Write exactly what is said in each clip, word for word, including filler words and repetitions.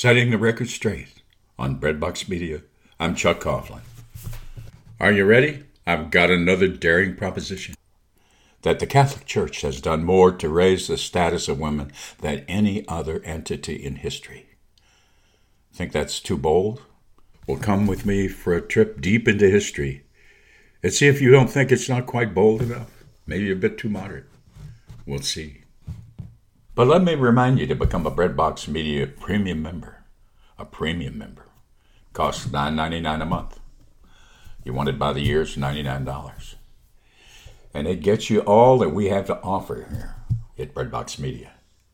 Setting the record straight on Breadbox Media. I'm Chuck Coughlin. Are you ready? I've got another daring proposition. That the Catholic Church has done more to raise the status of women than any other entity in history. Think that's too bold? Well, come with me for a trip deep into history and see if you don't think it's not quite bold enough. Maybe a bit too moderate. We'll see. But let me remind you to become a Breadbox Media premium member. A premium member. Costs nine ninety-nine a month. You want it by the year, it's ninety-nine dollars. And it gets you all that we have to offer here at Breadbox Media.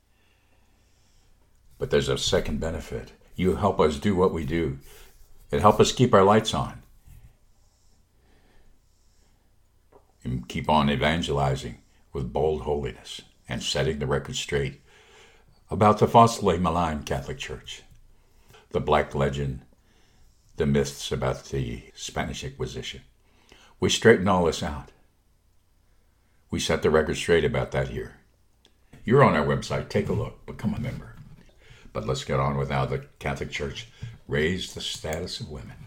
But there's a second benefit. You help us do what we do. It helps us keep our lights on. And keep on evangelizing with bold holiness and setting the record straight about the falsely maligned Catholic Church, the black legend, the myths about the Spanish Inquisition. We straighten all this out. We set the record straight about that here. You're on our website. Take a look. Become a member. But let's get on with how the Catholic Church raised the status of women.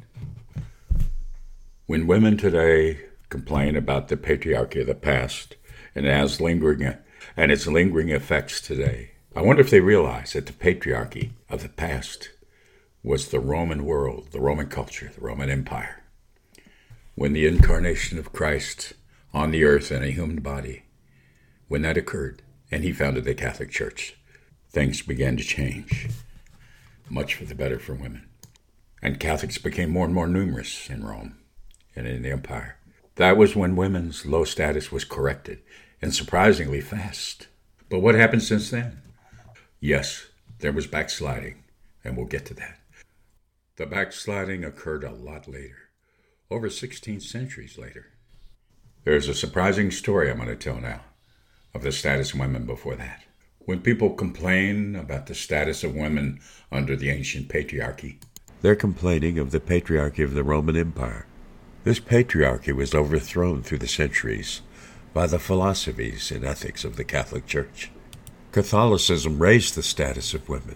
When women today complain about the patriarchy of the past and it has lingering and its lingering effects today, I wonder if they realize that the patriarchy of the past was the Roman world, the Roman culture, the Roman Empire. When the incarnation of Christ on the earth in a human body, when that occurred, and he founded the Catholic Church, things began to change, much for the better for women. And Catholics became more and more numerous in Rome and in the empire. That was when women's low status was corrected, and surprisingly fast. But what happened since then? Yes, there was backsliding, and we'll get to that. The backsliding occurred a lot later, over sixteen centuries later. There's a surprising story I'm going to tell now of the status of women before that. When people complain about the status of women under the ancient patriarchy, they're complaining of the patriarchy of the Roman Empire. This patriarchy was overthrown through the centuries by the philosophies and ethics of the Catholic Church. Catholicism raised the status of women.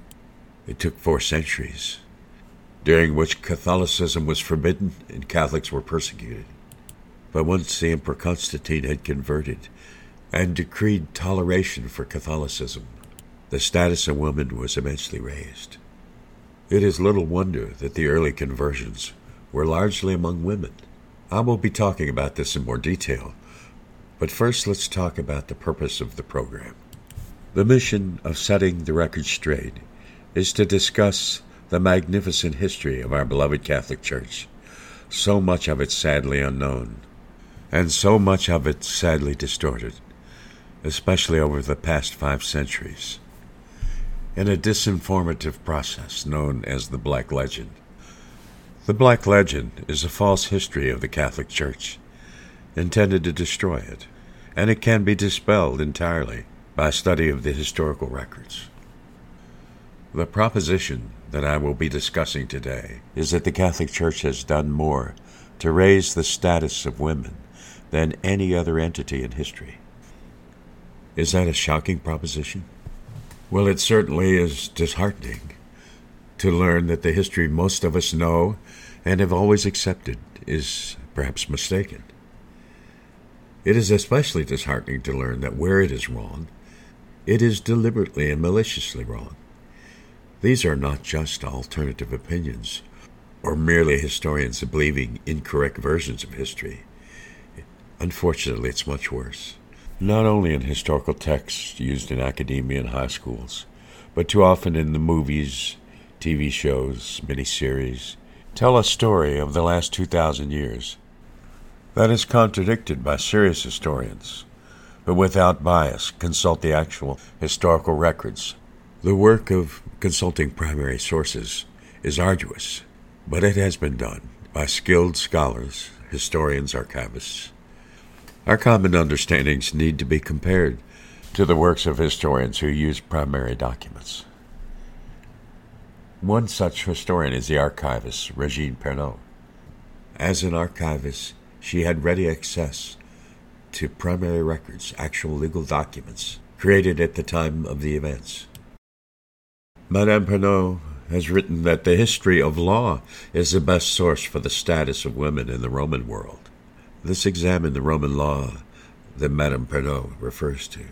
It took four centuries, during which Catholicism was forbidden and Catholics were persecuted. But once the Emperor Constantine had converted and decreed toleration for Catholicism, the status of women was immensely raised. It is little wonder that the early conversions were largely among women. I will be talking about this in more detail, but first let's talk about the purpose of the program. The mission of setting the record straight is to discuss the magnificent history of our beloved Catholic Church, so much of it sadly unknown, and so much of it sadly distorted, especially over the past five centuries, in a disinformative process known as the Black Legend. The Black Legend is a false history of the Catholic Church, intended to destroy it, and it can be dispelled entirely by study of the historical records. The proposition that I will be discussing today is that the Catholic Church has done more to raise the status of women than any other entity in history. Is that a shocking proposition? Well, it certainly is disheartening to learn that the history most of us know and have always accepted is perhaps mistaken. It is especially disheartening to learn that where it is wrong, it is deliberately and maliciously wrong. These are not just alternative opinions or merely historians believing incorrect versions of history. Unfortunately, it's much worse. Not only in historical texts used in academia and high schools, but too often in the movies, T V shows, miniseries, tell a story of the last two thousand years that is contradicted by serious historians, but without bias consult the actual historical records. The work of consulting primary sources is arduous, but it has been done by skilled scholars, historians, archivists. Our common understandings need to be compared to the works of historians who use primary documents. One such historian is the archivist Regine Pernoud. As an archivist, she had ready access to primary records, actual legal documents, created at the time of the events. Madame Pernoud has written that the history of law is the best source for the status of women in the Roman world. Let's examine the Roman law that Madame Pernod refers to.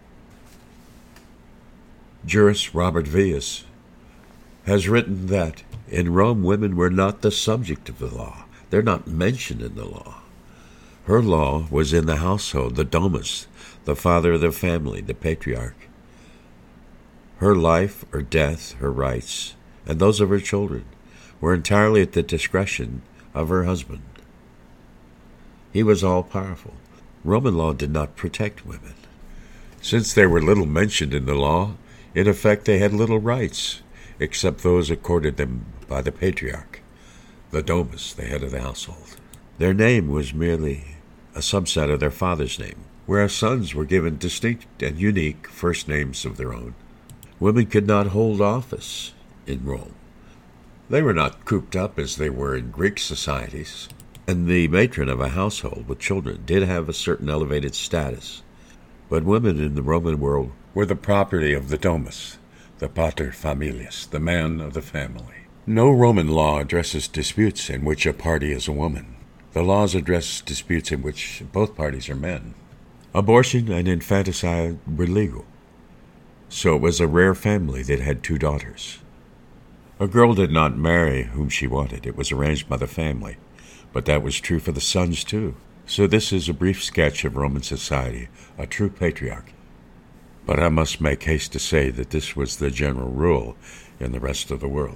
Jurist Robert Vius has written that in Rome women were not the subject of the law. They're not mentioned in the law. Her law was in the household, the domus, the father of the family, the patriarch. Her life or death, her rights, and those of her children were entirely at the discretion of her husband. He was all-powerful. Roman law did not protect women. Since they were little mentioned in the law, in effect they had little rights, except those accorded them by the patriarch, the domus, the head of the household. Their name was merely a subset of their father's name, whereas sons were given distinct and unique first names of their own. Women could not hold office in Rome. They were not cooped up as they were in Greek societies, and the matron of a household with children did have a certain elevated status. But women in the Roman world were the property of the domus, the pater familias, the man of the family. No Roman law addresses disputes in which a party is a woman. The laws address disputes in which both parties are men. Abortion and infanticide were legal, so it was a rare family that had two daughters. A girl did not marry whom she wanted. It was arranged by the family, but that was true for the sons too. So this is a brief sketch of Roman society, a true patriarchy. But I must make haste to say that this was the general rule in the rest of the world.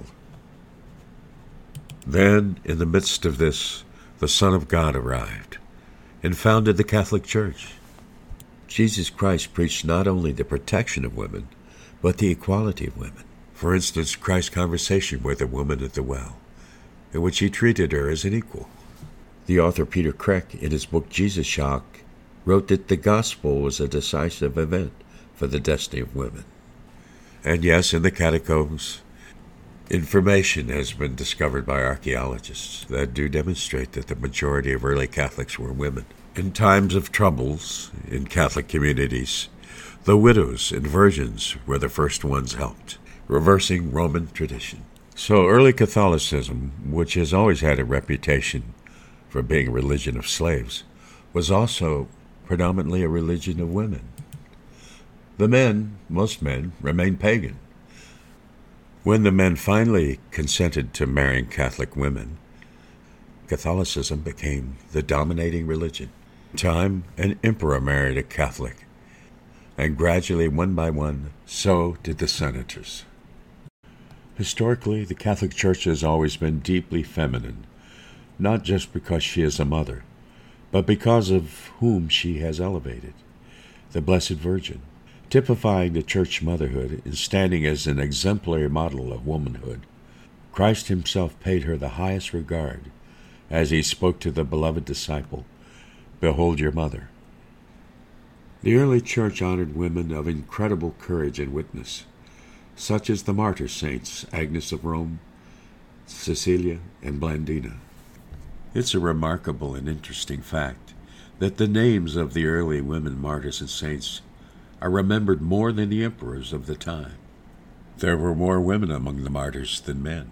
Then, in the midst of this, the Son of God arrived and founded the Catholic Church. Jesus Christ preached not only the protection of women, but the equality of women. For instance, Christ's conversation with a woman at the well, in which he treated her as an equal. The author Peter Kreck, in his book Jesus Shock, wrote that the gospel was a decisive event for the destiny of women. And yes, in the catacombs, information has been discovered by archaeologists that do demonstrate that the majority of early Catholics were women. In times of troubles in Catholic communities, the widows and virgins were the first ones helped, reversing Roman tradition. So early Catholicism, which has always had a reputation for being a religion of slaves, was also predominantly a religion of women. The men, most men, remained pagan. When the men finally consented to marrying Catholic women, Catholicism became the dominating religion. In time, an emperor married a Catholic, and gradually, one by one, so did the senators. Historically, the Catholic Church has always been deeply feminine, not just because she is a mother, but because of whom she has elevated, the Blessed Virgin, typifying the church motherhood and standing as an exemplary model of womanhood. Christ himself paid her the highest regard as he spoke to the beloved disciple, "Behold your mother." The early church honored women of incredible courage and witness, such as the martyr saints Agnes of Rome, Cecilia, and Blandina. It's a remarkable and interesting fact that the names of the early women martyrs and saints are remembered more than the emperors of the time. There were more women among the martyrs than men.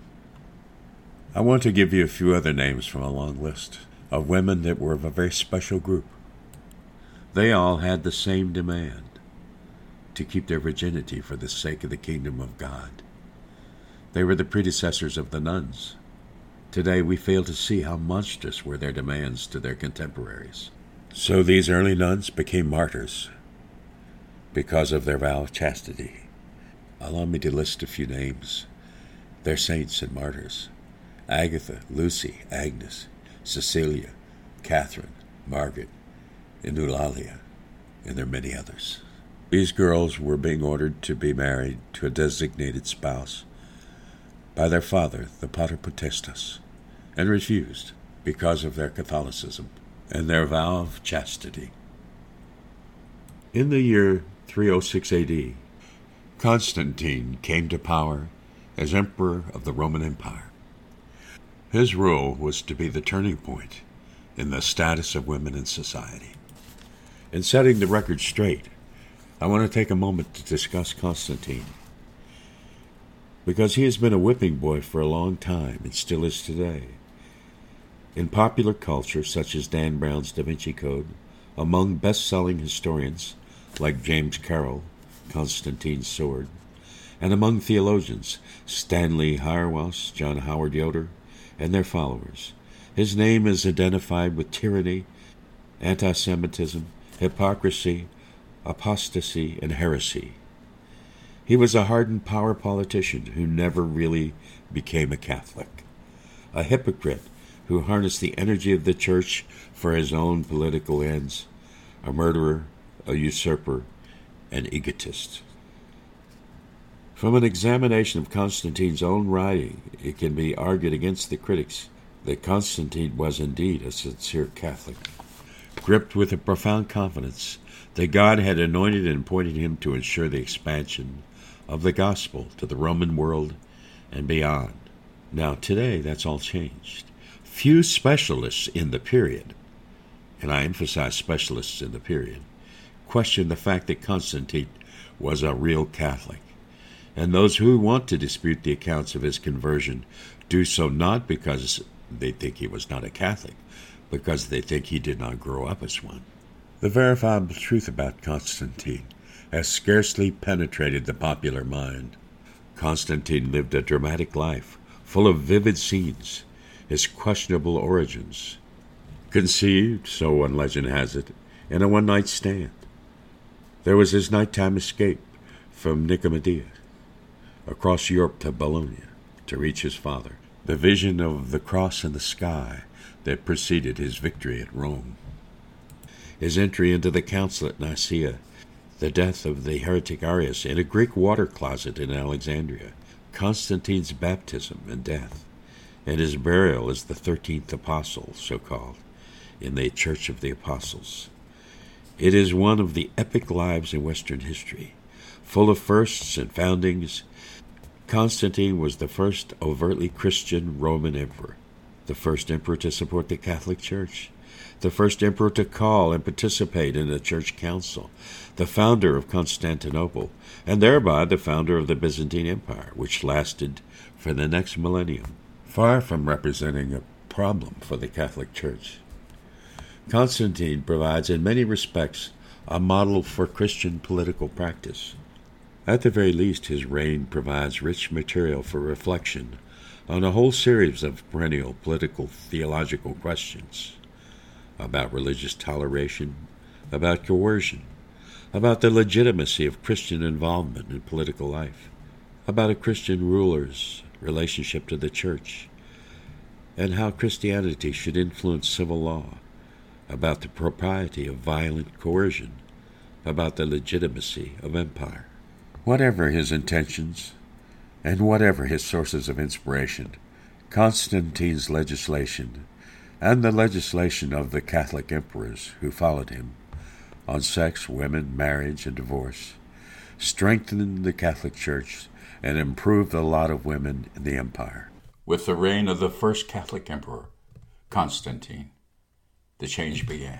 I want to give you a few other names from a long list of women that were of a very special group. They all had the same demand, to keep their virginity for the sake of the kingdom of God. They were the predecessors of the nuns. Today we fail to see how monstrous were their demands to their contemporaries. So these early nuns became martyrs because of their vow of chastity. Allow me to list a few names. Their saints and martyrs: Agatha, Lucy, Agnes, Cecilia, Catherine, Margaret, and Eulalia, and there are many others. These girls were being ordered to be married to a designated spouse by their father, the Pater Potestas, and refused because of their Catholicism and their vow of chastity. In the year three oh six A D, Constantine came to power as emperor of the Roman Empire. His rule was to be the turning point in the status of women in society. In setting the record straight, I want to take a moment to discuss Constantine. because he has been a whipping boy for a long time and still is today. In popular culture, such as Dan Brown's Da Vinci Code, among best-selling historians like James Carroll, Constantine's Sword, and among theologians, Stanley Hauerwas, John Howard Yoder, and their followers, his name is identified with tyranny, anti-Semitism, hypocrisy, apostasy, and heresy. He was a hardened power politician who never really became a Catholic, a hypocrite who harnessed the energy of the church for his own political ends, a murderer, a usurper, an egotist. From an examination of Constantine's own writing, it can be argued against the critics that Constantine was indeed a sincere Catholic, gripped with a profound confidence that God had anointed and appointed him to ensure the expansion of the gospel to the Roman world and beyond. Now, today, that's all changed. Few specialists in the period, and I emphasize specialists in the period, question the fact that Constantine was a real Catholic. And those who want to dispute the accounts of his conversion do so not because they think he was not a Catholic, because they think he did not grow up as one. The verifiable truth about Constantine has scarcely penetrated the popular mind. Constantine lived a dramatic life, full of vivid scenes, his questionable origins, conceived, so one legend has it, in a one-night stand. There was his nighttime escape from Nicomedia, across Europe to Bologna, to reach his father, the vision of the cross in the sky that preceded his victory at Rome, his entry into the council at Nicaea, the death of the heretic Arius in a Greek water closet in Alexandria, Constantine's baptism and death, and his burial as the thirteenth apostle, so-called, in the Church of the Apostles. It is one of the epic lives in Western history, full of firsts and foundings. Constantine was the first overtly Christian Roman emperor, the first emperor to support the Catholic Church, the first emperor to call and participate in a church council, the founder of Constantinople, and thereby the founder of the Byzantine Empire, which lasted for the next millennium. Far from representing a problem for the Catholic Church, Constantine provides in many respects a model for Christian political practice. At the very least, his reign provides rich material for reflection on a whole series of perennial political theological questions about religious toleration, about coercion, about the legitimacy of Christian involvement in political life, about a Christian ruler's relationship to the church, and how Christianity should influence civil law, about the propriety of violent coercion, about the legitimacy of empire. Whatever his intentions, and whatever his sources of inspiration, Constantine's legislation, and the legislation of the Catholic emperors who followed him, on sex, women, marriage, and divorce, strengthened the Catholic Church and improved the lot of women in the empire. With the reign of the first Catholic emperor, Constantine, the change began.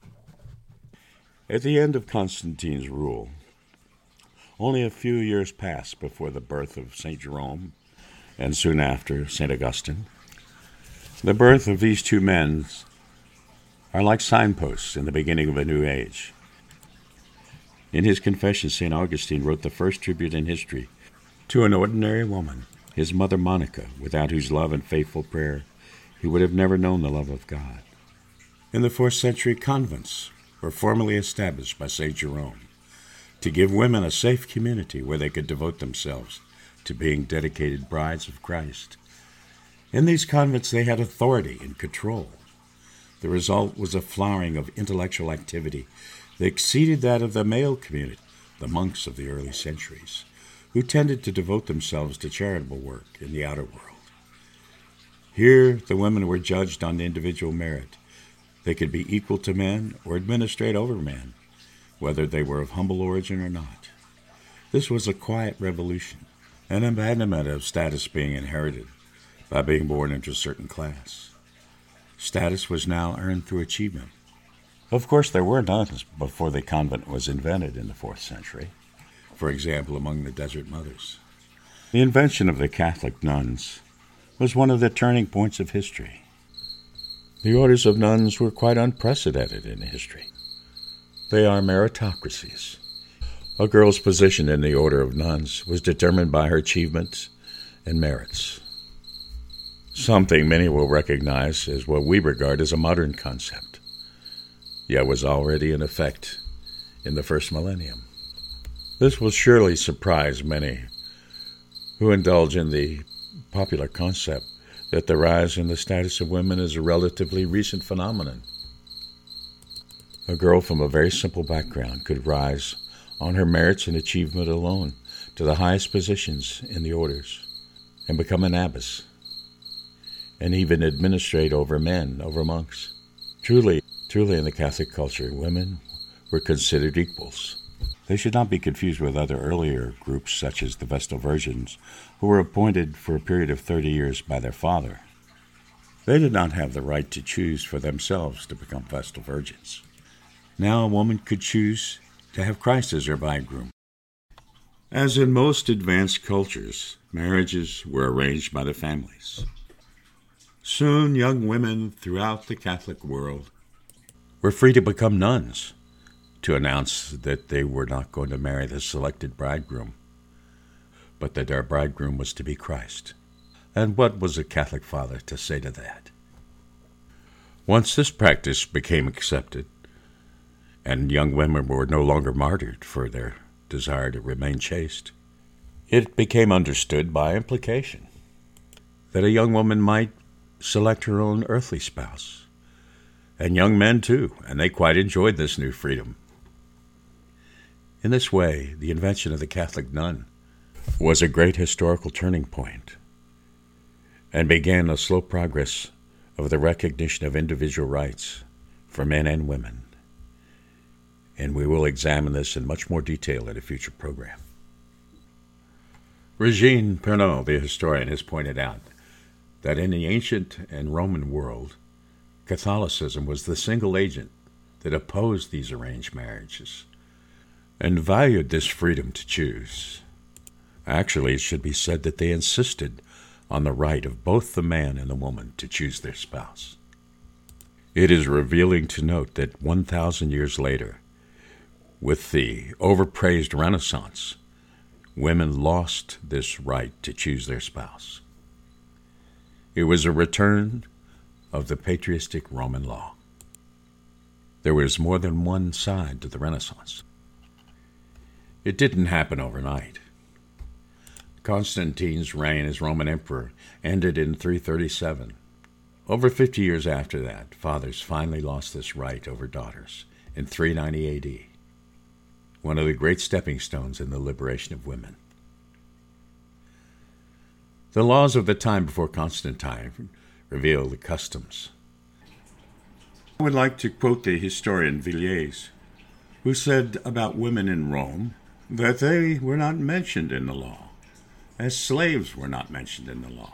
At the end of Constantine's rule, only a few years passed before the birth of Saint Jerome, and soon after Saint Augustine. The birth of these two men are like signposts in the beginning of a new age. In his Confession, Saint Augustine wrote the first tribute in history to an ordinary woman, his mother Monica, without whose love and faithful prayer he would have never known the love of God. In the fourth century, convents were formally established by Saint Jerome to give women a safe community where they could devote themselves to being dedicated brides of Christ. In these convents they had authority and control. The result was a flowering of intellectual activity that exceeded that of the male community, the monks of the early centuries, who tended to devote themselves to charitable work in the outer world. Here the women were judged on individual merit. They could be equal to men or administrate over men, whether they were of humble origin or not. This was a quiet revolution, an abandonment of status being inherited by being born into a certain class. Status was now earned through achievement. Of course, there were nuns before the convent was invented in the fourth century, for example, among the Desert Mothers. The invention of the Catholic nuns was one of the turning points of history. The orders of nuns were quite unprecedented in history. They are meritocracies. A girl's position in the order of nuns was determined by her achievements and merits, something many will recognize as what we regard as a modern concept, yet was already in effect in the first millennium. This will surely surprise many who indulge in the popular concept that the rise in the status of women is a relatively recent phenomenon. A girl from a very simple background could rise on her merits and achievement alone to the highest positions in the orders and become an abbess, and even administrate over men, over monks. Truly, truly in the Catholic culture, women were considered equals. They should not be confused with other earlier groups such as the Vestal Virgins, who were appointed for a period of thirty years by their father. They did not have the right to choose for themselves to become Vestal Virgins. Now a woman could choose to have Christ as her bridegroom. As in most advanced cultures, marriages were arranged by the families. Soon young women throughout the Catholic world were free to become nuns, to announce that they were not going to marry the selected bridegroom, but that their bridegroom was to be Christ. And what was a Catholic father to say to that? Once this practice became accepted, and young women were no longer martyred for their desire to remain chaste, it became understood by implication that a young woman might select her own earthly spouse, and young men too, and they quite enjoyed this new freedom. In this way, the invention of the Catholic nun was a great historical turning point and began a slow progress of the recognition of individual rights for men and women. And we will examine this in much more detail in a future program. Regine Pernot, the historian, has pointed out that in the ancient and Roman world, Catholicism was the single agent that opposed these arranged marriages and valued this freedom to choose. Actually, it should be said that they insisted on the right of both the man and the woman to choose their spouse. It is revealing to note that one thousand years later, with the overpraised Renaissance, women lost this right to choose their spouse. It was a return of the patristic Roman law. There was more than one side to the Renaissance. It didn't happen overnight. Constantine's reign as Roman emperor ended in three thirty-seven. Over fifty years after that, fathers finally lost this right over daughters in three ninety A D, one of the great stepping stones in the liberation of women. The laws of the time before Constantine reveal the customs. I would like to quote the historian Villiers, who said about women in Rome that they were not mentioned in the law, as slaves were not mentioned in the law.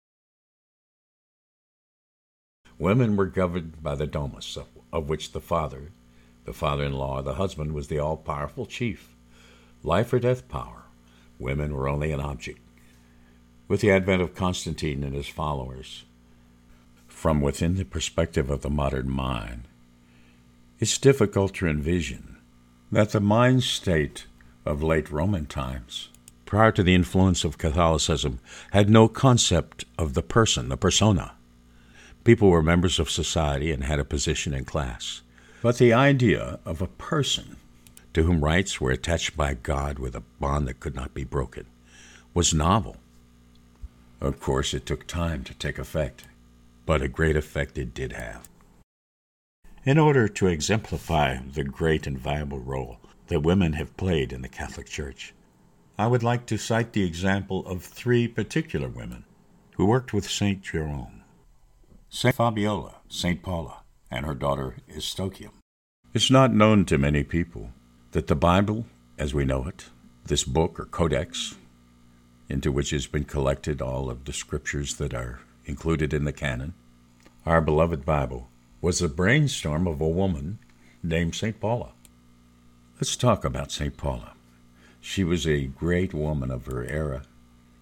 Women were governed by the domus, of, of which the father, the father-in-law, the husband was the all-powerful chief. Life or death power. Women were only an object. With the advent of Constantine and his followers, from within the perspective of the modern mind, it's difficult to envision that the mind state of late Roman times, prior to the influence of Catholicism, had no concept of the person, the persona. People were members of society and had a position in class. But the idea of a person to whom rights were attached by God with a bond that could not be broken was novel. Of course, it took time to take effect, but a great effect it did have. In order to exemplify the great and valuable role that women have played in the Catholic Church, I would like to cite the example of three particular women who worked with Saint Jerome: Saint Fabiola, Saint Paula, and her daughter Eustochium. It's not known to many people that the Bible, as we know it, this book or codex, into which has been collected all of the scriptures that are included in the canon, our beloved Bible, was a brainstorm of a woman named Saint Paula. Let's talk about Saint Paula. She was a great woman of her era,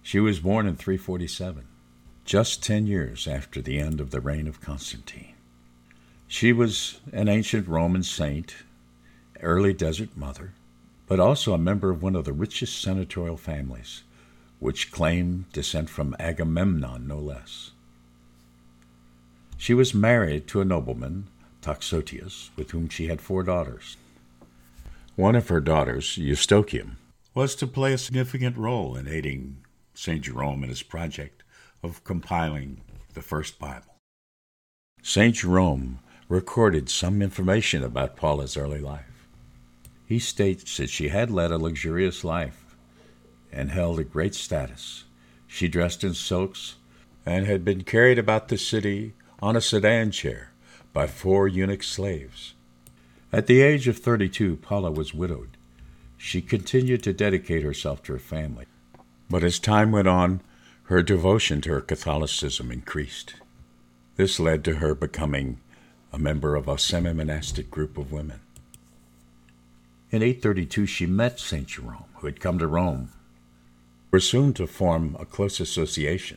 She was born in three forty-seven, just ten years after the end of the reign of Constantine. She was an ancient Roman saint, early desert mother, but also a member of one of the richest senatorial families, which claimed descent from Agamemnon, no less. She was married to a nobleman, Toxotius, with whom she had four daughters. One of her daughters, Eustochium, was to play a significant role in aiding Saint Jerome in his project of compiling the first Bible. Saint Jerome recorded some information about Paula's early life. He states that she had led a luxurious life and held a great status. She dressed in silks and had been carried about the city on a sedan chair by four eunuch slaves. At the age of thirty-two, Paula was widowed. She continued to dedicate herself to her family. But as time went on, her devotion to her Catholicism increased. This led to her becoming a member of a semi-monastic group of women. In eight thirty-two, she met Saint Jerome, who had come to Rome. They were soon to form a close association.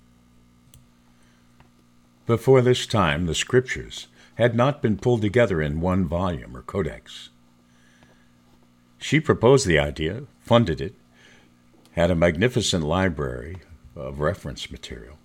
Before this time, the scriptures had not been pulled together in one volume or codex. She proposed the idea, funded it, had a magnificent library of reference material,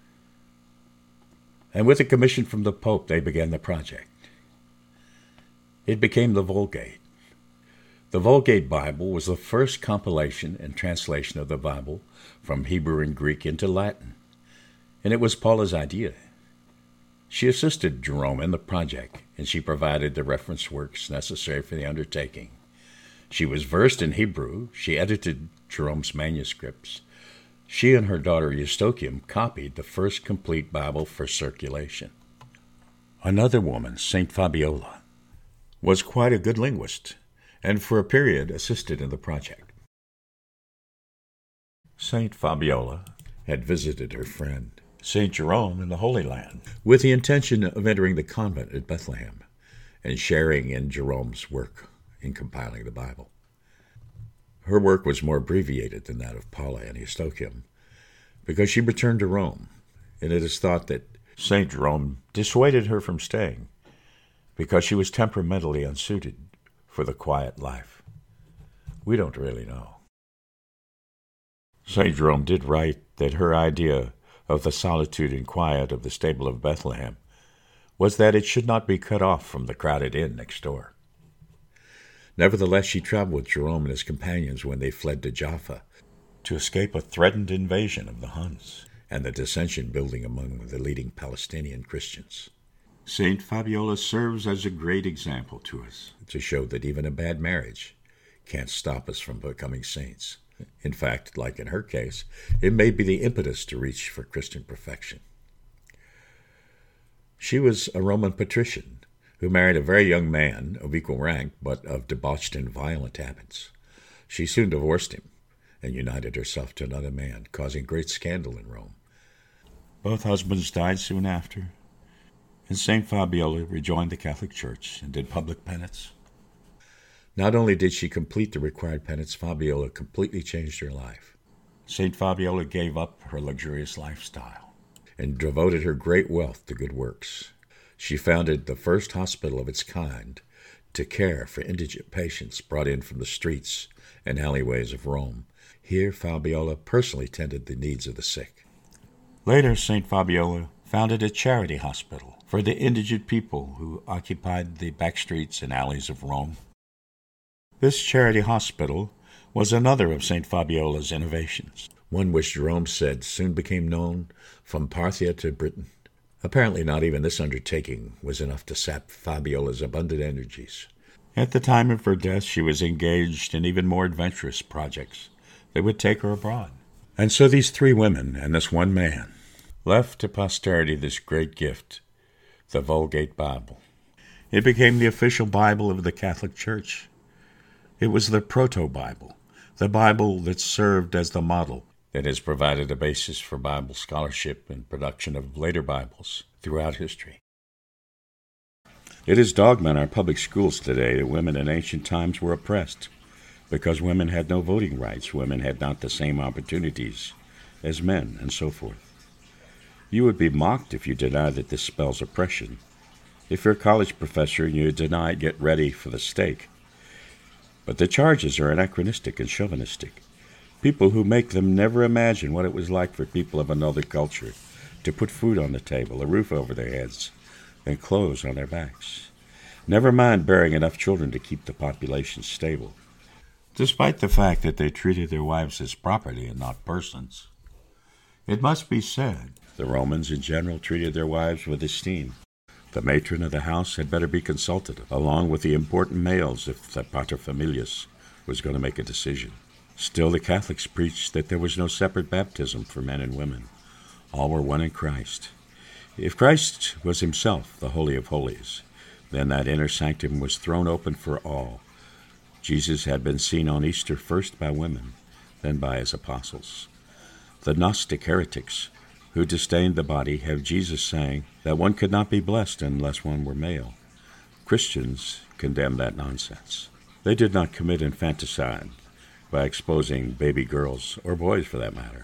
and with a commission from the Pope, they began the project. It became the Vulgate. The Vulgate Bible was the first compilation and translation of the Bible from Hebrew and Greek into Latin, and it was Paula's idea. She assisted Jerome in the project, and she provided the reference works necessary for the undertaking. She was versed in Hebrew. She edited Jerome's manuscripts. She and her daughter Eustochium copied the first complete Bible for circulation. Another woman, Saint Fabiola, was quite a good linguist, and for a period assisted in the project. Saint Fabiola had visited her friend, Saint Jerome, in the Holy Land, with the intention of entering the convent at Bethlehem and sharing in Jerome's work in compiling the Bible. Her work was more abbreviated than that of Paula and Eustochium, because she returned to Rome, and it is thought that Saint Jerome dissuaded her from staying because she was temperamentally unsuited for the quiet life. We don't really know. Saint Jerome did write that her idea of the solitude and quiet of the stable of Bethlehem was that it should not be cut off from the crowded inn next door. Nevertheless, she traveled with Jerome and his companions when they fled to Jaffa to escape a threatened invasion of the Huns and the dissension building among the leading Palestinian Christians. Saint Fabiola serves as a great example to us to show that even a bad marriage can't stop us from becoming saints. In fact, like in her case, it may be the impetus to reach for Christian perfection. She was a Roman patrician who married a very young man of equal rank, but of debauched and violent habits. She soon divorced him and united herself to another man, causing great scandal in Rome. Both husbands died soon after, and Saint Fabiola rejoined the Catholic Church and did public penance. Not only did she complete the required penance, Fabiola completely changed her life. Saint Fabiola gave up her luxurious lifestyle and devoted her great wealth to good works. She founded the first hospital of its kind to care for indigent patients brought in from the streets and alleyways of Rome. Here, Fabiola personally tended the needs of the sick. Later, Saint Fabiola founded a charity hospital for the indigent people who occupied the back streets and alleys of Rome. This charity hospital was another of Saint Fabiola's innovations, one which Jerome said soon became known from Parthia to Britain. Apparently not even this undertaking was enough to sap Fabiola's abundant energies. At the time of her death, she was engaged in even more adventurous projects that would take her abroad. And so these three women and this one man left to posterity this great gift, the Vulgate Bible. It became the official Bible of the Catholic Church. It was the proto-Bible, the Bible that served as the model that has provided a basis for Bible scholarship and production of later Bibles throughout history. It is dogma in our public schools today that women in ancient times were oppressed because women had no voting rights. Women had not the same opportunities as men, and so forth. You would be mocked if you denied that this spells oppression. If you're a college professor and you deny get ready for the stake. But the charges are anachronistic and chauvinistic. People who make them never imagine what it was like for people of another culture to put food on the table, a roof over their heads, and clothes on their backs. Never mind bearing enough children to keep the population stable, despite the fact that they treated their wives as property and not persons. It must be said, the Romans in general treated their wives with esteem. The matron of the house had better be consulted, along with the important males, if the paterfamilias was going to make a decision. Still, the Catholics preached that there was no separate baptism for men and women. All were one in Christ. If Christ was himself the Holy of Holies, then that inner sanctum was thrown open for all. Jesus had been seen on Easter first by women, then by his apostles. The Gnostic heretics, who disdained the body, have Jesus saying that one could not be blessed unless one were male. Christians condemn that nonsense. They did not commit infanticide by exposing baby girls, or boys for that matter,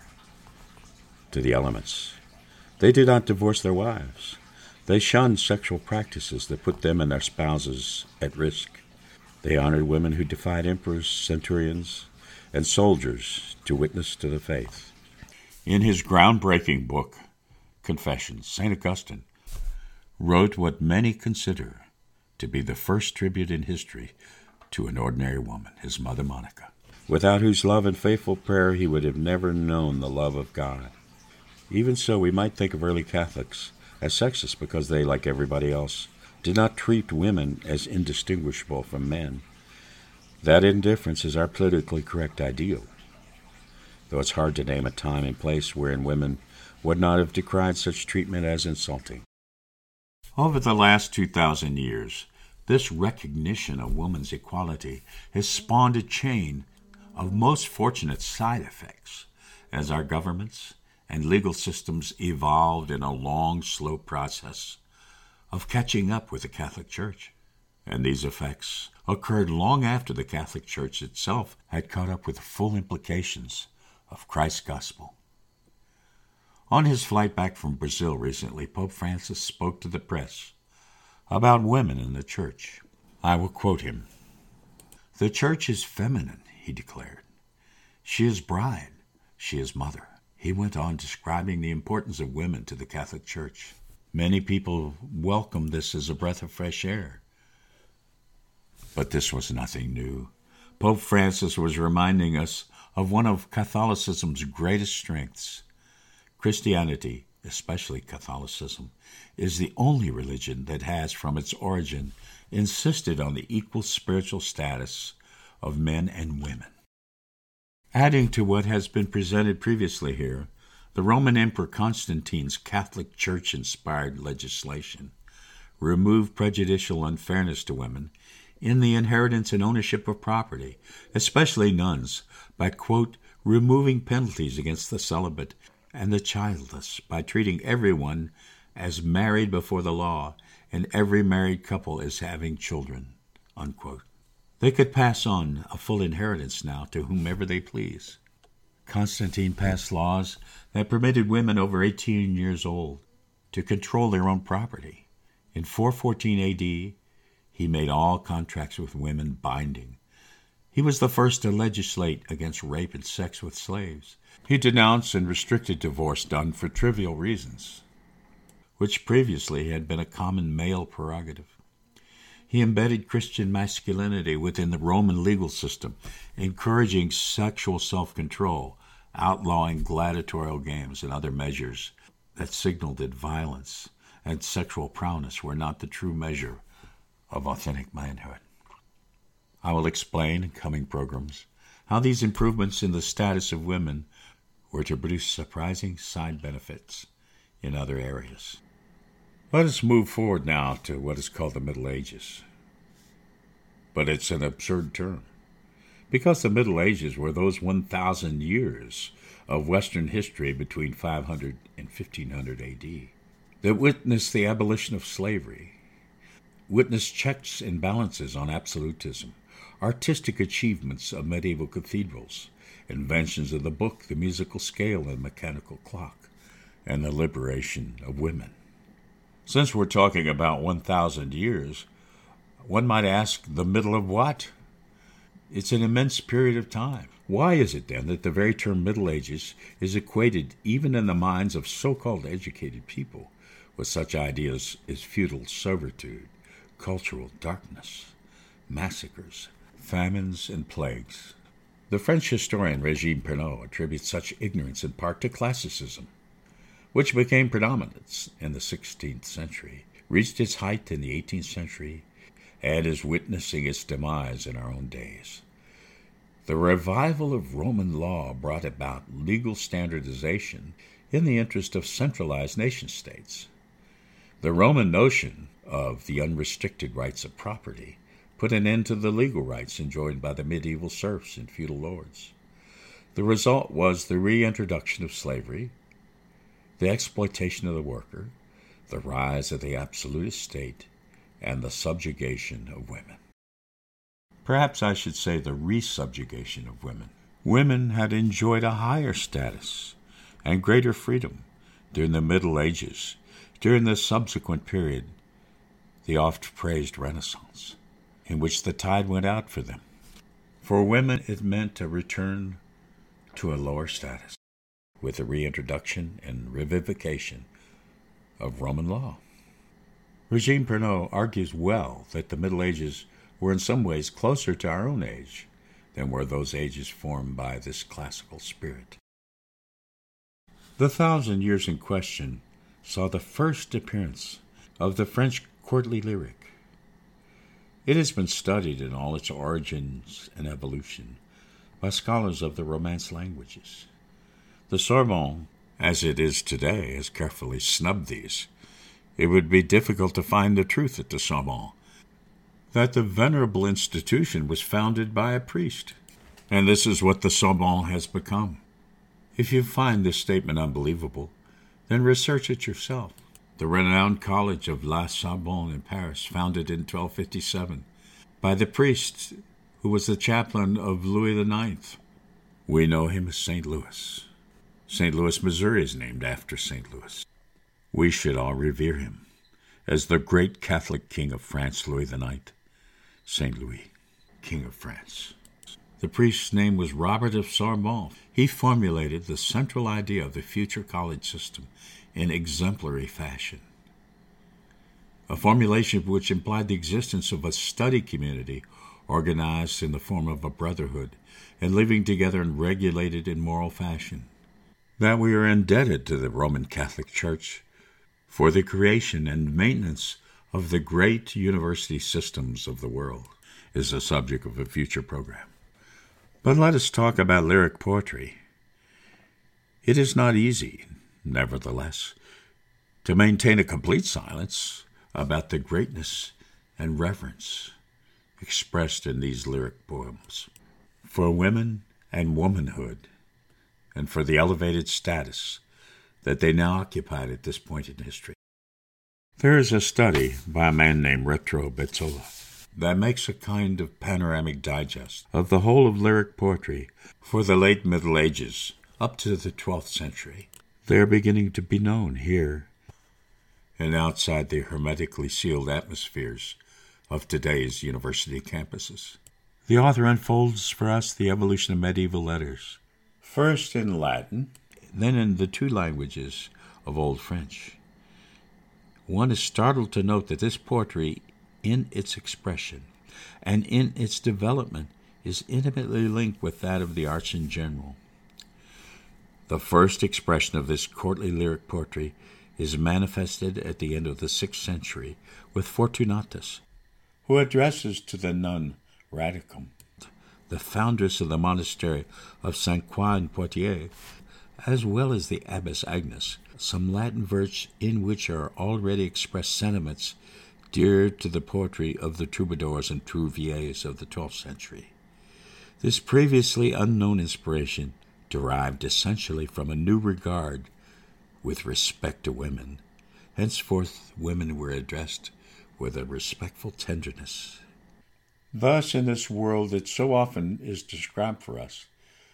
to the elements. They did not divorce their wives. They shunned sexual practices that put them and their spouses at risk. They honored women who defied emperors, centurions, and soldiers to witness to the faith. In his groundbreaking book, Confessions, Saint Augustine wrote what many consider to be the first tribute in history to an ordinary woman, his mother Monica, without whose love and faithful prayer he would have never known the love of God. Even so, we might think of early Catholics as sexist because they, like everybody else, did not treat women as indistinguishable from men. That indifference is our politically correct ideal, though it's hard to name a time and place wherein women would not have decried such treatment as insulting. Over the last two thousand years, this recognition of woman's equality has spawned a chain of most fortunate side effects as our governments and legal systems evolved in a long, slow process of catching up with the Catholic Church. And these effects occurred long after the Catholic Church itself had caught up with the full implications of Christ's gospel. On his flight back from Brazil recently, Pope Francis spoke to the press about women in the Church. I will quote him. "The Church is feminine," he declared. "She is bride. She is mother." He went on describing the importance of women to the Catholic Church. Many people welcomed this as a breath of fresh air. But this was nothing new. Pope Francis was reminding us of one of Catholicism's greatest strengths. Christianity, especially Catholicism, is the only religion that has, from its origin, insisted on the equal spiritual status of men and women. Adding to what has been presented previously here, the Roman Emperor Constantine's Catholic Church-inspired legislation removed prejudicial unfairness to women in the inheritance and ownership of property, especially nuns, by, quote, removing penalties against the celibate and the childless by treating everyone as married before the law and every married couple as having children, unquote. They could pass on a full inheritance now to whomever they please. Constantine passed laws that permitted women over eighteen years old to control their own property. In four fourteen A D, he made all contracts with women binding. He was the first to legislate against rape and sex with slaves. He denounced and restricted divorce done for trivial reasons, which previously had been a common male prerogative. He embedded Christian masculinity within the Roman legal system, encouraging sexual self-control, outlawing gladiatorial games and other measures that signaled that violence and sexual prowess were not the true measure of authentic manhood. I will explain in coming programs how these improvements in the status of women were to produce surprising side benefits in other areas. Let us move forward now to what is called the Middle Ages. But it's an absurd term, because the Middle Ages were those one thousand years of Western history between five hundred and fifteen hundred A D that witnessed the abolition of slavery, witnessed checks and balances on absolutism, artistic achievements of medieval cathedrals, inventions of the book, the musical scale, and mechanical clock, and the liberation of women. Since we're talking about one thousand years, one might ask, the middle of what? It's an immense period of time. Why is it, then, that the very term Middle Ages is equated, even in the minds of so-called educated people, with such ideas as feudal servitude, cultural darkness, massacres, famines, and plagues? The French historian Regine Pernot attributes such ignorance in part to classicism, which became predominant in the sixteenth century, reached its height in the eighteenth century, and is witnessing its demise in our own days. The revival of Roman law brought about legal standardization in the interest of centralized nation-states. The Roman notion of the unrestricted rights of property put an end to the legal rights enjoyed by the medieval serfs and feudal lords. The result was the reintroduction of slavery, the exploitation of the worker, the rise of the absolutist state, and the subjugation of women. Perhaps I should say the resubjugation of women. Women had enjoyed a higher status and greater freedom during the Middle Ages, during the subsequent period, the oft-praised Renaissance, in which the tide went out for them. For women, it meant a return to a lower status, with the reintroduction and revivification of Roman law. Regine Pernot argues well that the Middle Ages were in some ways closer to our own age than were those ages formed by this classical spirit. The thousand years in question saw the first appearance of the French courtly lyric. It has been studied in all its origins and evolution by scholars of the Romance languages. The Sorbonne, as it is today, has carefully snubbed these. It would be difficult to find the truth at the Sorbonne, that the venerable institution was founded by a priest. And this is what the Sorbonne has become. If you find this statement unbelievable, then research it yourself. The renowned college of La Sorbonne in Paris, founded in twelve fifty-seven by the priest who was the chaplain of Louis the Ninth. We know him as Saint Louis. Saint Louis, Missouri is named after Saint Louis. We should all revere him as the great Catholic king of France, Louis the Ninth. Saint Louis, King of France. The priest's name was Robert of Sorbonne. He formulated the central idea of the future college system in exemplary fashion, a formulation which implied the existence of a study community organized in the form of a brotherhood and living together in regulated and moral fashion. That we are indebted to the Roman Catholic Church for the creation and maintenance of the great university systems of the world is the subject of a future program. But let us talk about lyric poetry. It is not easy, nevertheless, to maintain a complete silence about the greatness and reverence expressed in these lyric poems for women and womanhood, and for the elevated status that they now occupied at this point in history. There is a study by a man named Retro Bezzola that makes a kind of panoramic digest of the whole of lyric poetry for the late Middle Ages up to the twelfth century. They are beginning to be known here and outside the hermetically sealed atmospheres of today's university campuses. The author unfolds for us the evolution of medieval letters, first in Latin, then in the two languages of Old French. One is startled to note that this poetry, in its expression and in its development, is intimately linked with that of the arts in general. The first expression of this courtly lyric poetry is manifested at the end of the sixth century with Fortunatus, who addresses to the nun Radicum, the foundress of the monastery of Saint Croix in Poitiers, as well as the Abbess Agnes, some Latin verse in which are already expressed sentiments dear to the poetry of the troubadours and trouvères of the twelfth century. This previously unknown inspiration derived essentially from a new regard with respect to women. Henceforth, women were addressed with a respectful tenderness. Thus, in this world that so often is described for us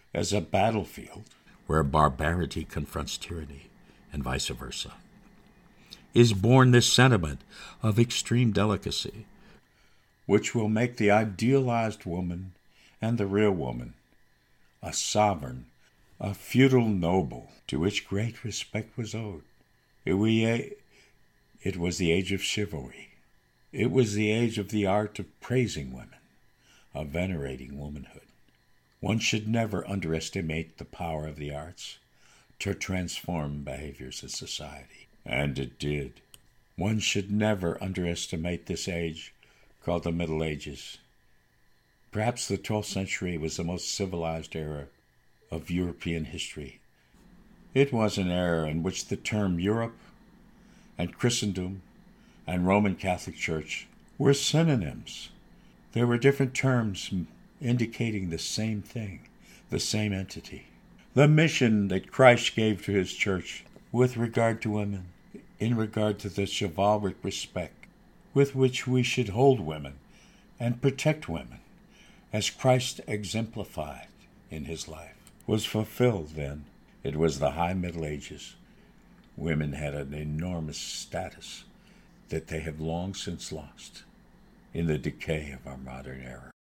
as a battlefield where barbarity confronts tyranny and vice versa, is born this sentiment of extreme delicacy, which will make the idealized woman and the real woman a sovereign, a feudal noble to which great respect was owed. It, we, it was the age of chivalry. It was the age of the art of praising women, of venerating womanhood. One should never underestimate the power of the arts to transform behaviors in society. And it did. One should never underestimate this age called the Middle Ages. Perhaps the twelfth century was the most civilized era of European history. It was an era in which the term Europe and Christendom and Roman Catholic Church were synonyms. There were different terms indicating the same thing, the same entity. The mission that Christ gave to his church with regard to women, in regard to the chivalric respect with which we should hold women and protect women, as Christ exemplified in his life, was fulfilled then. It was the high Middle Ages. Women had an enormous status that they have long since lost in the decay of our modern era.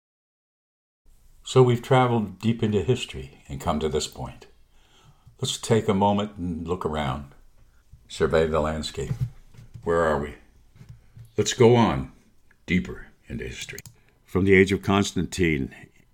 So we've traveled deep into history and come to this point. Let's take a moment and look around, survey the landscape. Where are we? Let's go on deeper into history. From the age of Constantine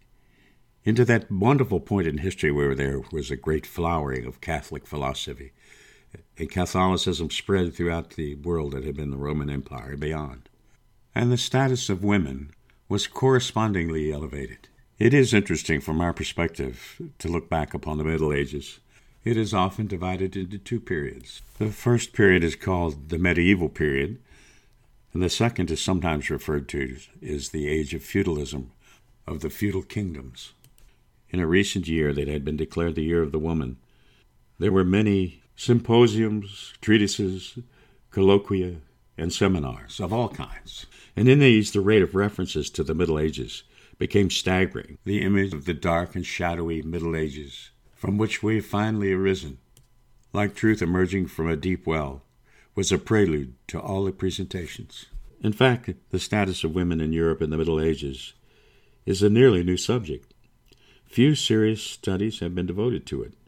into that wonderful point in history where there was a great flowering of Catholic philosophy, and Catholicism spread throughout the world that had been the Roman Empire and beyond. And the status of women was correspondingly elevated. It is interesting from our perspective to look back upon the Middle Ages. It is often divided into two periods. The first period is called the medieval period, and the second is sometimes referred to as the age of feudalism, of the feudal kingdoms. In a recent year that had been declared the Year of the Woman, there were many symposiums, treatises, colloquia, and seminars of all kinds. And in these, the rate of references to the Middle Ages became staggering. The image of the dark and shadowy Middle Ages, from which we have finally arisen, like truth emerging from a deep well, was a prelude to all the presentations. In fact, the status of women in Europe in the Middle Ages is a nearly new subject. Few serious studies have been devoted to it.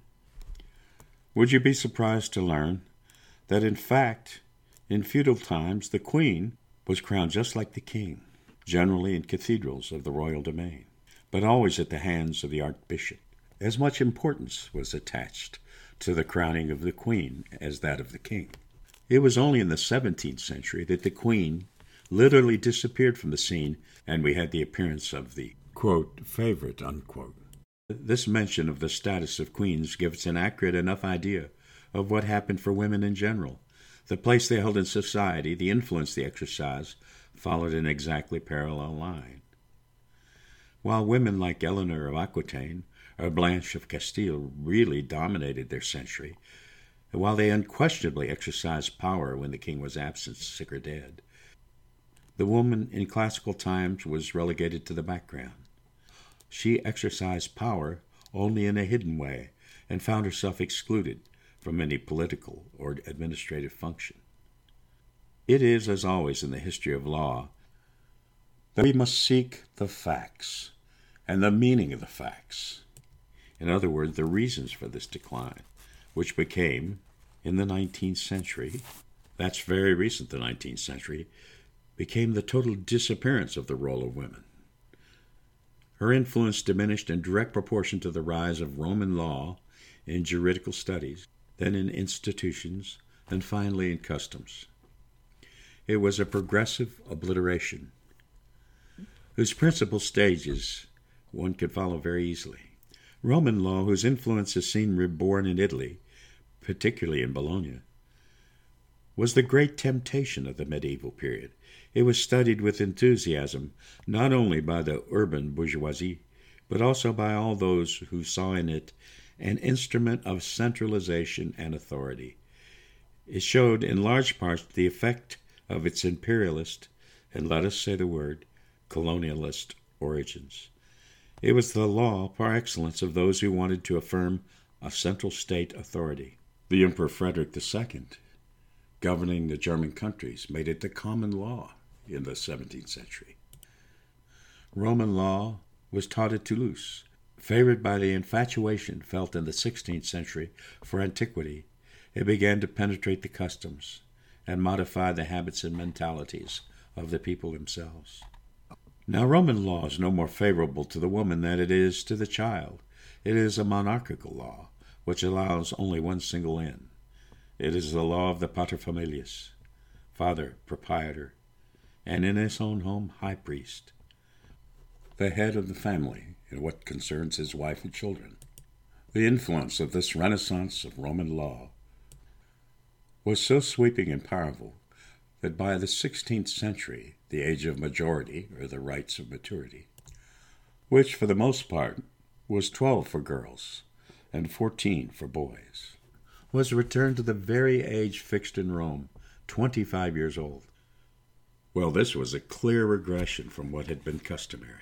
Would you be surprised to learn that, in fact, in feudal times, the queen was crowned just like the king, generally in cathedrals of the royal domain, but always at the hands of the archbishop. As much importance was attached to the crowning of the queen as that of the king. It was only in the seventeenth century that the queen literally disappeared from the scene, and we had the appearance of the, quote, favorite, unquote. This mention of the status of queens gives an accurate enough idea of what happened for women in general. The place they held in society, the influence they exercised, followed an exactly parallel line. While women like Eleanor of Aquitaine or Blanche of Castile really dominated their century, and while they unquestionably exercised power when the king was absent, sick or dead, the woman in classical times was relegated to the background. She exercised power only in a hidden way and found herself excluded from any political or administrative function. It is, as always in the history of law, that we must seek the facts and the meaning of the facts. In other words, the reasons for this decline, which became, in the nineteenth century, that's very recent, the nineteenth century, became the total disappearance of the role of women. Her influence diminished in direct proportion to the rise of Roman law in juridical studies, then in institutions, and finally in customs. It was a progressive obliteration, whose principal stages one could follow very easily. Roman law, whose influence is seen reborn in Italy, particularly in Bologna, was the great temptation of the medieval period. It was studied with enthusiasm, not only by the urban bourgeoisie, but also by all those who saw in it an instrument of centralization and authority. It showed in large part the effect of its imperialist, and let us say the word, colonialist origins. It was the law par excellence of those who wanted to affirm a central state authority. The Emperor Frederick the Second, governing the German countries, made it the common law in the seventeenth century. Roman law was taught at Toulouse, favored by the infatuation felt in the sixteenth century for antiquity. It began to penetrate the customs and modify the habits and mentalities of the people themselves. Now, Roman law is no more favorable to the woman than it is to the child. It is a monarchical law, which allows only one single end. It is the law of the paterfamilias, father, proprietor, and in his own home, high priest, the head of the family in what concerns his wife and children. The influence of this renaissance of Roman law was so sweeping and powerful that by the sixteenth century, the age of majority, or the rites of maturity, which for the most part was twelve for girls and fourteen for boys, was returned to the very age fixed in Rome, twenty-five years old. Well, this was a clear regression from what had been customary.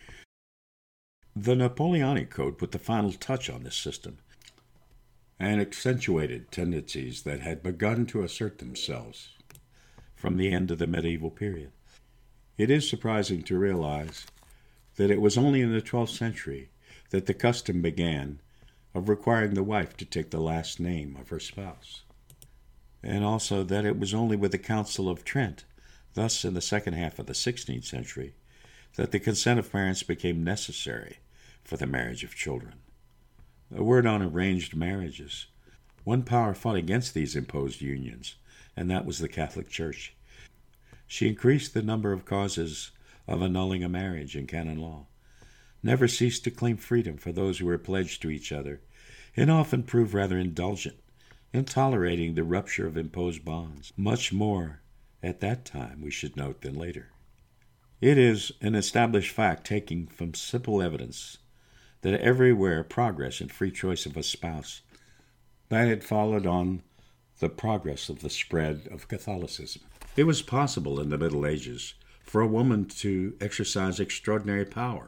The Napoleonic Code put the final touch on this system and accentuated tendencies that had begun to assert themselves from the end of the medieval period. It is surprising to realize that it was only in the twelfth century that the custom began of requiring the wife to take the last name of her spouse, and also that it was only with the Council of Trent, thus in the second half of the sixteenth century, that the consent of parents became necessary for the marriage of children. A word on arranged marriages. One power fought against these imposed unions, and that was the Catholic Church. She increased the number of causes of annulling a marriage in canon law, never ceased to claim freedom for those who were pledged to each other, and often proved rather indulgent in tolerating the rupture of imposed bonds, much more at that time, we should note, than later. It is an established fact, taking from simple evidence, that everywhere progress in free choice of a spouse that had followed on the progress of the spread of Catholicism. It was possible in the Middle Ages for a woman to exercise extraordinary power.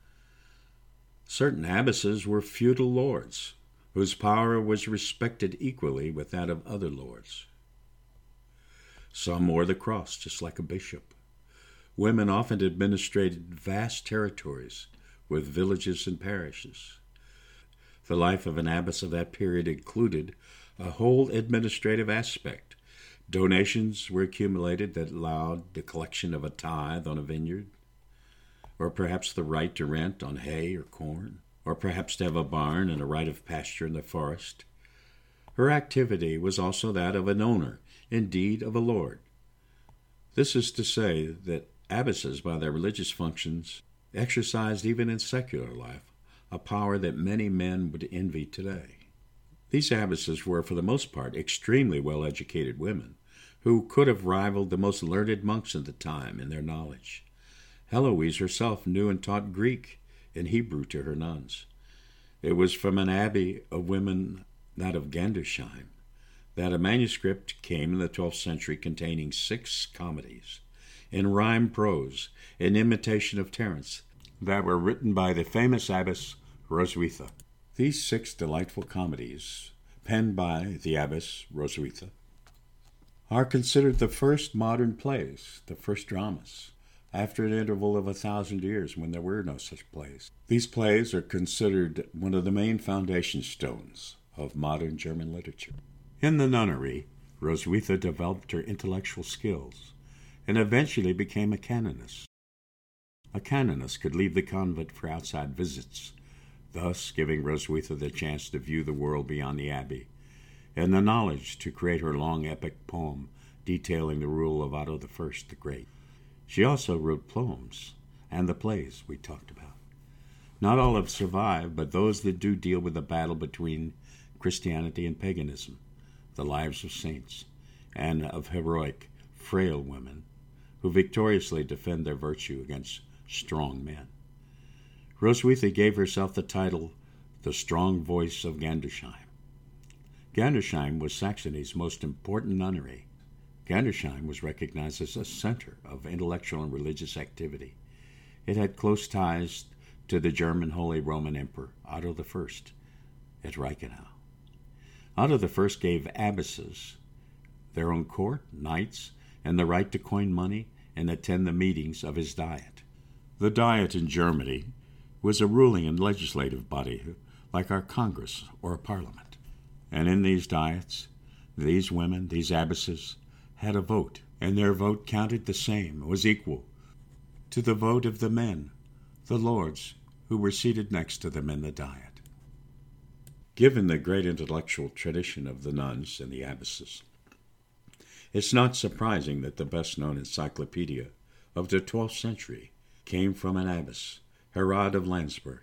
Certain abbesses were feudal lords, whose power was respected equally with that of other lords. Some wore the cross, just like a bishop. Women often administrated vast territories with villages and parishes. The life of an abbess of that period included a whole administrative aspect. Donations were accumulated that allowed the collection of a tithe on a vineyard, or perhaps the right to rent on hay or corn, or perhaps to have a barn and a right of pasture in the forest. Her activity was also that of an owner, indeed of a lord. This is to say that abbesses, by their religious functions, exercised even in secular life a power that many men would envy today. These abbesses were, for the most part, extremely well-educated women, who could have rivaled the most learned monks of the time in their knowledge. Heloise herself knew and taught Greek and Hebrew to her nuns. It was from an abbey of women, that of Gandersheim, that a manuscript came in the twelfth century containing six comedies, in rhyme prose, in imitation of Terence, that were written by the famous abbess Roswitha. These six delightful comedies, penned by the abbess Roswitha, are considered the first modern plays, the first dramas, after an interval of a thousand years when there were no such plays. These plays are considered one of the main foundation stones of modern German literature. In the nunnery, Roswitha developed her intellectual skills and eventually became a canoness. A canoness could leave the convent for outside visits, thus giving Roswitha the chance to view the world beyond the abbey, and the knowledge to create her long epic poem detailing the rule of Otto the First the Great. She also wrote poems and the plays we talked about. Not all have survived, but those that do deal with the battle between Christianity and paganism, the lives of saints, and of heroic, frail women who victoriously defend their virtue against strong men. Roswitha gave herself the title, the Strong Voice of Gandersheim. Gandersheim was Saxony's most important nunnery. Gandersheim was recognized as a center of intellectual and religious activity. It had close ties to the German Holy Roman Emperor Otto the First at Reichenau. Otto the First gave abbesses their own court, knights, and the right to coin money and attend the meetings of his Diet. The Diet in Germany was a ruling and legislative body like our Congress or a parliament. And in these Diets, these women, these abbesses, had a vote, and their vote counted the same, was equal to the vote of the men, the lords, who were seated next to them in the Diet. Given the great intellectual tradition of the nuns and the abbesses, it's not surprising that the best-known encyclopedia of the twelfth century came from an abbess, Herod of Landsberg.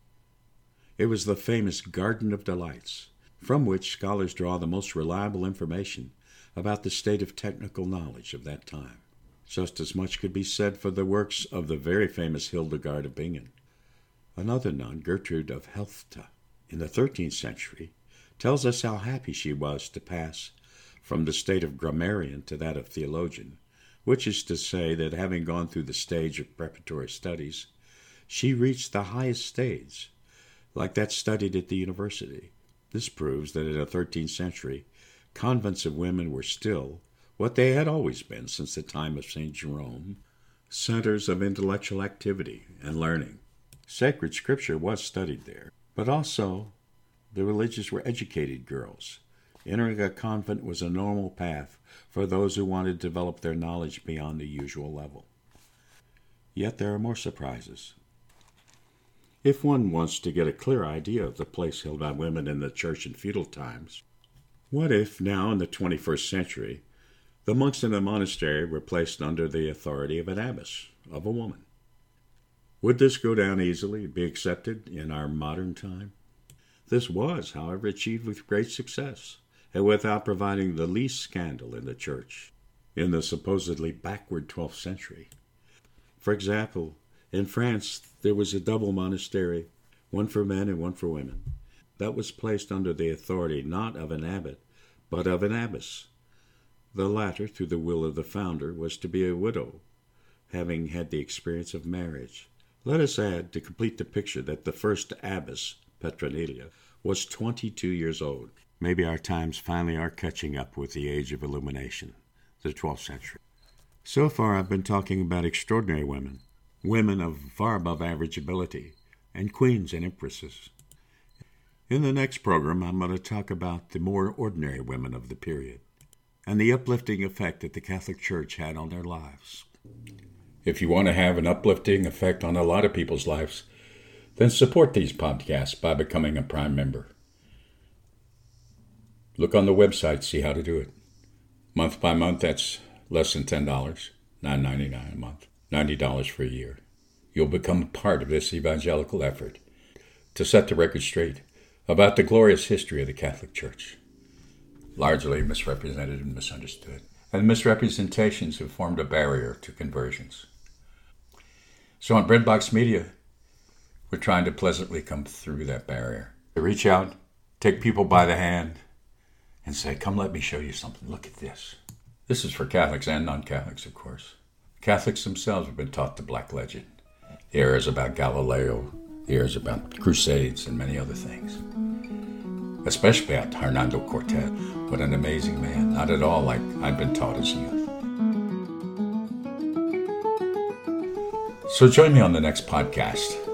It was the famous Garden of Delights, from which scholars draw the most reliable information about the state of technical knowledge of that time. Just as much could be said for the works of the very famous Hildegard of Bingen. Another nun, Gertrude of Helfta, in the thirteenth century, tells us how happy she was to pass from the state of grammarian to that of theologian, which is to say that having gone through the stage of preparatory studies, she reached the highest stage, like that studied at the university. This proves that in the thirteenth century, convents of women were still, what they had always been since the time of Saint Jerome, centers of intellectual activity and learning. Sacred scripture was studied there, but also the religious were educated girls. Entering a convent was a normal path for those who wanted to develop their knowledge beyond the usual level. Yet there are more surprises. If one wants to get a clear idea of the place held by women in the church in feudal times, what if now in the twenty-first century, the monks in the monastery were placed under the authority of an abbess, of a woman? Would this go down easily and be accepted in our modern time? This was, however, achieved with great success, and without providing the least scandal in the church in the supposedly backward twelfth century. For example, in France, there was a double monastery, one for men and one for women, that was placed under the authority not of an abbot, but of an abbess. The latter, through the will of the founder, was to be a widow, having had the experience of marriage. Let us add, to complete the picture, that the first abbess, Petronilla, was twenty-two years old. Maybe our times finally are catching up with the age of illumination, the twelfth century. So far I've been talking about extraordinary women, women of far above average ability, and queens and empresses. In the next program, I'm going to talk about the more ordinary women of the period, and the uplifting effect that the Catholic Church had on their lives. If you want to have an uplifting effect on a lot of people's lives, then support these podcasts by becoming a Prime member. Look on the website, see how to do it. Month by month, that's less than ten dollars, nine dollars and ninety-nine cents a month, ninety dollars for a year. You'll become part of this evangelical effort to set the record straight about the glorious history of the Catholic Church, largely misrepresented and misunderstood, and misrepresentations have formed a barrier to conversions. So on Breadbox Media, we're trying to pleasantly come through that barrier. To reach out, take people by the hand, and say, come let me show you something. Look at this. This is for Catholics and non-Catholics, of course. Catholics themselves have been taught the Black Legend. The errors about Galileo, the errors about Crusades, and many other things. Especially about Hernando Cortez. What an amazing man. Not at all like I'd been taught as a youth. So join me on the next podcast.